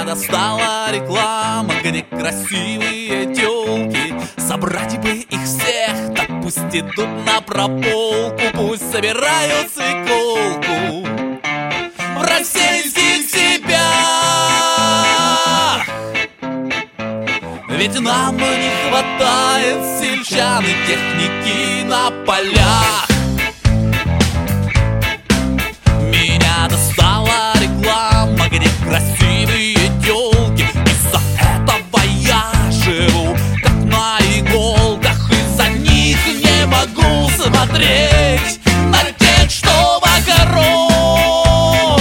достала реклама, где красивые тёлки. Собрать бы их всех, так пусть идут на прополку, пусть собирают свеколку в российских степях. Ведь нам не хватает сельчан и техники на полях. Меня достала реклама, где красивые тёлки. Из-за этого я живу как на иголках, из-за них не могу смотреть на тех, что вокруг,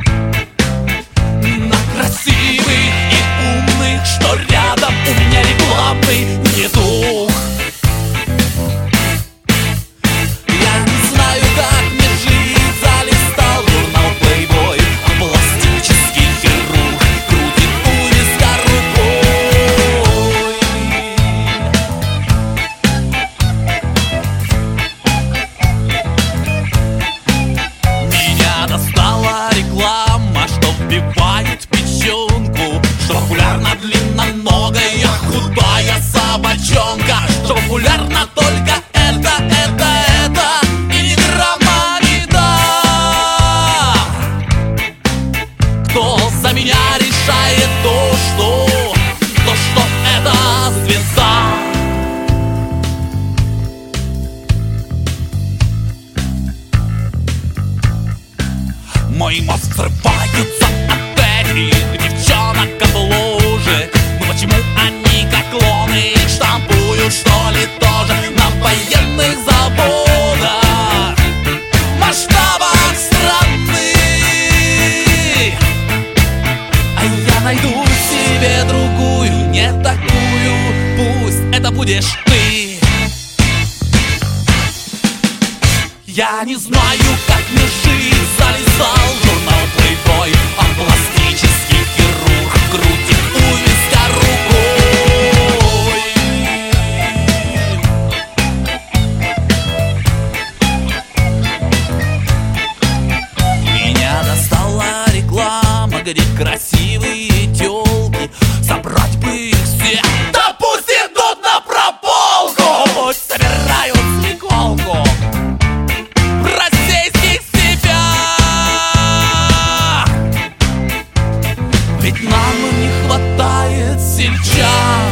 на красивых и умных, что рядом. У меня рекламный недуг. Я не знаю, как мне жить. Залистал журнал Playboy, а пластический хирург крутит у виска рукой. Меня достала реклама, что вбивает печенку, что популярна длинноногая худая собачонка, что популярна только это и ни грамма не да. Кто за меня решает то, что это звезда. Мой мозг взрывается от этих девчонок обложек. Ну почему они как клоны штампуют, что ли, тоже на военных заводах в масштабах страны? А я найду себе другую, не такую, пусть это будешь ты. Я не знаю, как мне жить. Залезал журнал Playboy, а пластический хирург крутит у виска рукой. Меня достала реклама, где красивые тёлки. Собрать бы их всех, да пусть идут на прополку, пусть собирают свеколку в российских степях. Ведь нам не хватает сельчан,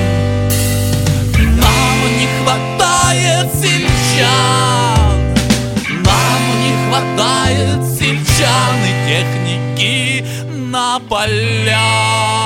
нам не хватает сельчан, нам не хватает сельчан и техники на полях.